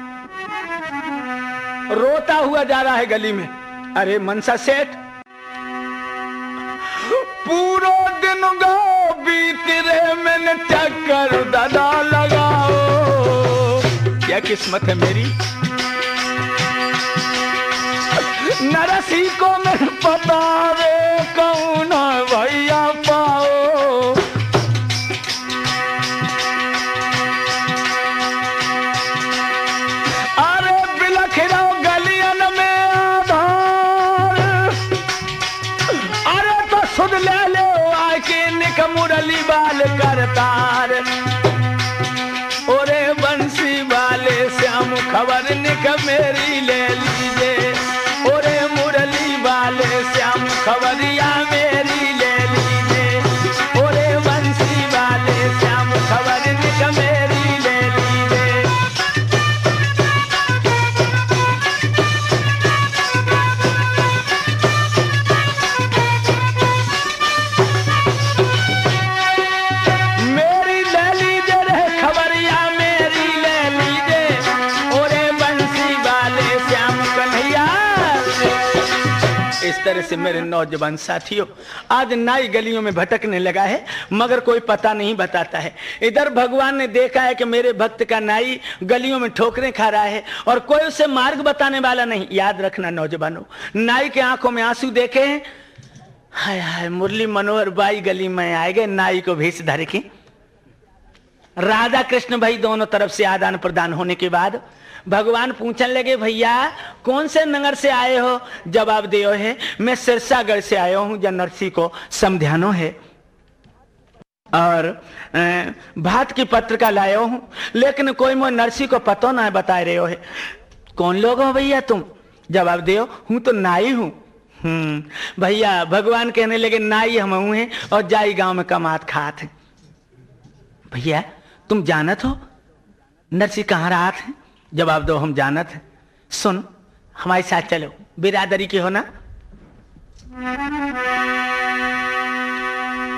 रोता हुआ जा रहा है गली में। अरे मनसा सेठ, पूरा दिन गो बीत रे मैंने चक्कर दादा लगाओ। क्या किस्मत है मेरी, नरसी को मैं पता रे कौन भैया पाओ। सुध ले लो आके निक मुरली बाल करतार। ओरे बंसी वाले श्याम खबर निक मेरी ले लीजिए। ओरे मुरली वाले श्याम खबरिया मेरी ले लीजिए। ओरे बंसी वाले श्याम खबर निक मेरी ले लीजिए। इस तरह से मेरे नौजवान साथियों, आज नाई गलियों में भटकने लगा है मगर कोई पता नहीं बताता है। इधर भगवान ने देखा है कि मेरे भक्त का नाई गलियों में ठोकरें खा रहा है और कोई उसे मार्ग बताने वाला नहीं। याद रखना नौजवानों, नाई के आंखों में आंसू देखे हैं। हाय हाय मुरली मनोहर बाई गली में आए गए, नाई को भेष धर के। राधा कृष्ण भाई दोनों तरफ से आदान प्रदान होने के बाद भगवान पूछने लगे, भैया कौन से नगर से आए हो? जवाब दियो है, मैं सिरसागढ़ से आया हूं, जब नरसी को समझानो है। और भात की पत्रिका लाया हूं, लेकिन कोई मोह नरसी को पतो ना बता रहे हो है। कौन लोग हो भैया तुम? जवाब दियो, हूं तो नाई हूं। हम्म भैया भगवान कहने लगे, नाई हम हूं हैं और जाई गांव में कमात खात है। भैया तुम जानत हो नरसी कहाँ रात है? जवाब दो, हम जानत है। सुन हमारे साथ चलो, बिरादरी के हो ना?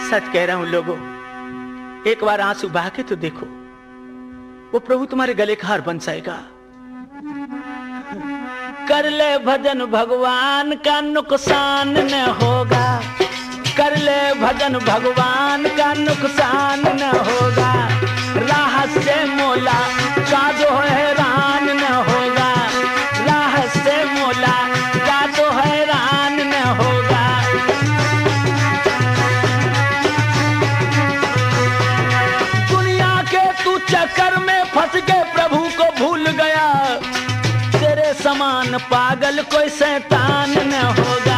सच कह रहा हूं लोगों, एक बार आंसू बहा के तो देखो, वो प्रभु तुम्हारे गले का हार बन जाएगा। कर ले भजन भगवान का नुकसान न होगा, कर ले भजन भगवान का नुकसान न होगा, राह से मोला का जो हैरान न होगा, राह से मोला का जो हैरान न होगा। दुनिया के तू चक्कर में फंस के प्रभु को भूल गया, तेरे समान पागल कोई शैतान न होगा।